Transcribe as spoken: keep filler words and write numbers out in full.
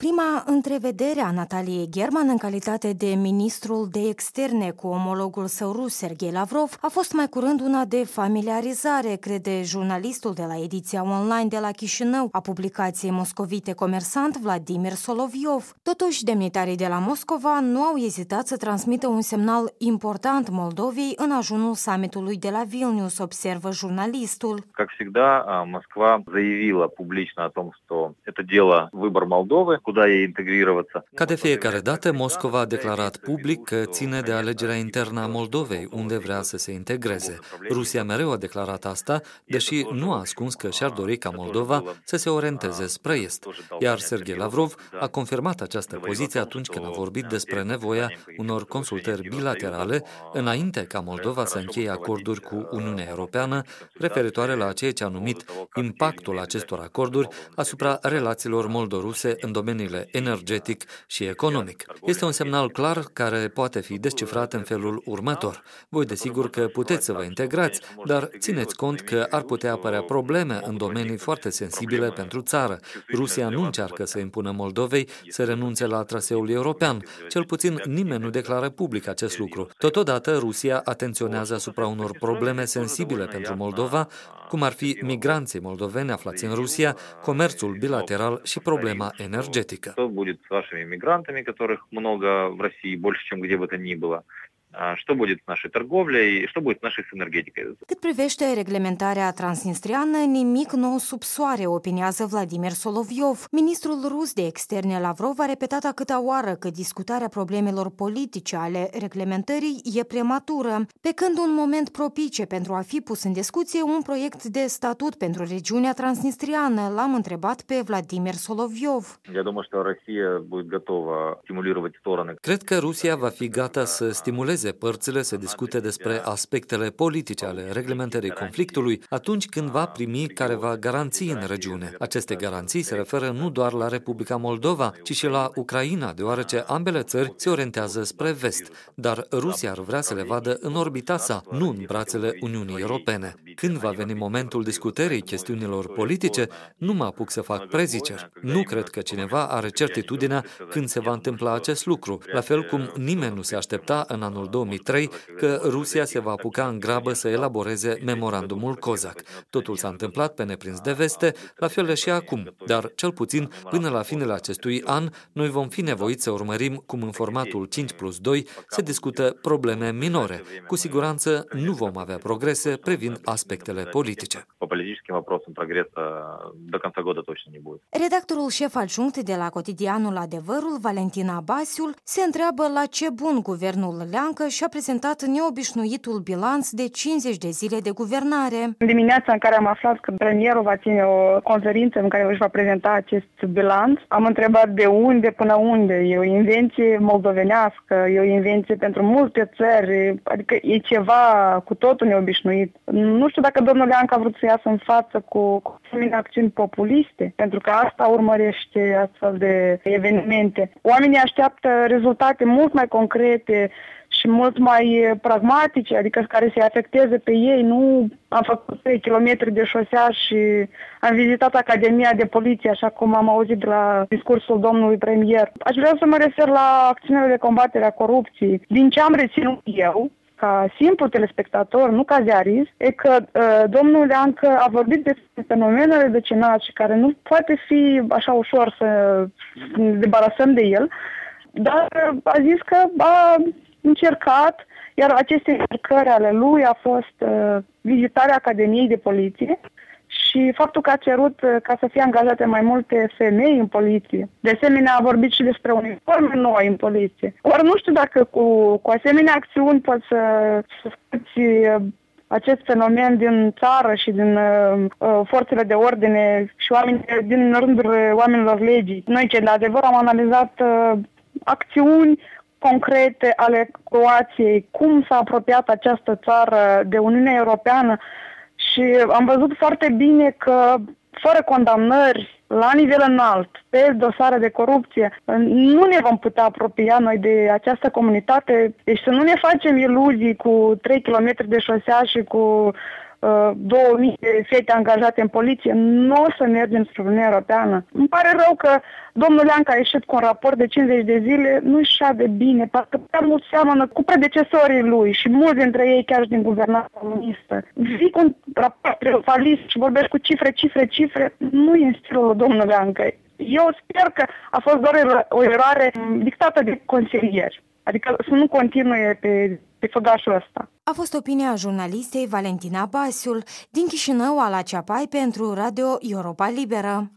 Prima întrevedere a Nataliei German în calitate de ministrul de externe cu omologul său rus, Sergei Lavrov, a fost mai curând una de familiarizare, crede jurnalistul de la ediția online de la Chișinău a publicației moscovite Comersant, Vladimir Soloviov. Totuși, demnitarii de la Moscova nu au ezitat să transmită un semnal important Moldovei în ajunul summitului de la Vilnius, observă jurnalistul. Как всегда, Москва заявила публично о том, что это дело выбор Молдовы. Ca de fiecare dată, Moscova a declarat public că ține de alegerea internă a Moldovei, unde vrea să se integreze. Rusia mereu a declarat asta, deși nu a ascuns că și-ar dori ca Moldova să se orienteze spre est. Iar Sergei Lavrov a confirmat această poziție atunci când a vorbit despre nevoia unor consultări bilaterale înainte ca Moldova să încheie acorduri cu Uniunea Europeană referitoare la ceea ce a numit impactul acestor acorduri asupra relațiilor moldoruse în domeniile energetic și economic. Este un semnal clar care poate fi descifrat în felul următor. Voi desigur că puteți să vă integrați, dar țineți cont că ar putea apărea probleme în domenii foarte sensibile pentru țară. Rusia nu încearcă să impună Moldovei să renunțe la traseul european. Cel puțin nimeni nu declară public acest lucru. Totodată, Rusia atenționează asupra unor probleme sensibile pentru Moldova, cum ar fi migranții moldoveni aflați în Rusia, comerțul bilateral și problema energetică. Что будет с вашими мигрантами, которых много в России, больше, чем где бы то ни было? Что будет с нашей торговлей, что будет с нашей энергетикой? Cât privește reglementarea transnistriană, nimic nou sub soare, opiniază Vladimir Soloviov. Ministrul rus de externe Lavrov a repetat a câta oară că discutarea problemelor politice ale reglementării e prematură, pe când un moment propice pentru a fi pus în discuție un proiect de statut pentru regiunea transnistriană, l-am întrebat pe Vladimir Soloviov. Cred că Rusia va fi gata să stimuleze părțile să discute despre aspectele politice ale reglementării conflictului atunci când va primi careva garanții în regiune. Aceste garanții se referă nu doar la Republica Moldova, ci și la Ucraina, deoarece ambele țări se orientează spre vest, dar Rusia ar vrea să le vadă în orbita sa, nu în brațele Uniunii Europene. Când va veni momentul discutării chestiunilor politice, nu mă apuc să fac preziceri. Nu cred că cineva are certitudinea când se va întâmpla acest lucru, la fel cum nimeni nu se aștepta în anul două mii trei că Rusia se va apuca în grabă să elaboreze memorandumul Cozac. Totul s-a întâmplat pe neprins de veste, la fel și acum, dar cel puțin până la finele acestui an noi vom fi nevoiți să urmărim cum în formatul cinci plus doi se discută probleme minore. Cu siguranță nu vom avea progrese privind aspectele politice. Redactorul șef adjunct de la cotidianul Adevărul, Valentina Basiul, se întreabă la ce bun guvernul Leancă și-a prezentat neobișnuitul bilanț de cincizeci de zile de guvernare. În dimineața în care am aflat că premierul va ține o conferință în care își va prezenta acest bilanț, am întrebat de unde până unde. E o invenție moldovenească, e o invenție pentru multe țări, adică e ceva cu totul neobișnuit. Nu știu dacă domnul Leancă a vrut să iasă în față cu, cu asemenea acțiuni populiste, pentru că asta urmărește astfel de evenimente. Oamenii așteaptă rezultate mult mai concrete și mult mai pragmatice, adică care să-i afecteze pe ei. Nu am făcut trei kilometri de șosea și am vizitat Academia de Poliție, așa cum am auzit de la discursul domnului premier. Aș vrea să mă refer la acțiunile de combatere a corupției. Din ce am reținut eu, ca simplu telespectator, nu ca ziarist, e că uh, domnul Leancă a vorbit despre fenomenele de cenat și care nu poate fi așa ușor să ne debarasăm de el, dar uh, a zis că a încercat, iar aceste încercări ale lui a fost uh, vizitarea Academiei de Poliție și faptul că a cerut uh, ca să fie angajate mai multe femei în poliție. De asemenea, a vorbit și despre uniforme noi în poliție. Ori nu știu dacă cu, cu asemenea acțiuni poți să, să scoți uh, acest fenomen din țară și din uh, forțele de ordine și oameni, din rândul oamenilor legii. Noi, cei de Adevăr, am analizat uh, acțiuni concrete ale Croației, cum s-a apropiat această țară de Uniunea Europeană și am văzut foarte bine că fără condamnări la nivel înalt pe dosare de corupție nu ne vom putea apropia noi de această comunitate. Deci să nu ne facem iluzii cu trei kilometri de șosea și cu două mii de fete angajate în poliție, nu o să mergem spre Uniunea Europeană. Îmi pare rău că domnul Leancă a ieșit cu un raport de cincizeci de zile, nu-i așa de bine, parcă prea mult seamănă cu predecesorii lui și mulți dintre ei chiar și din guvernarea comunistă. Vii cu un raport triumfalist și vorbești cu cifre, cifre, cifre, nu e în stilul domnului Leancă. Eu sper că a fost doar o eroare dictată de consilieri, adică să nu continue pe, pe făgașul ăsta. A fost opinia jurnalistei Valentina Basiul din Chișinău, Ala Ceapai, pentru Radio Europa Liberă.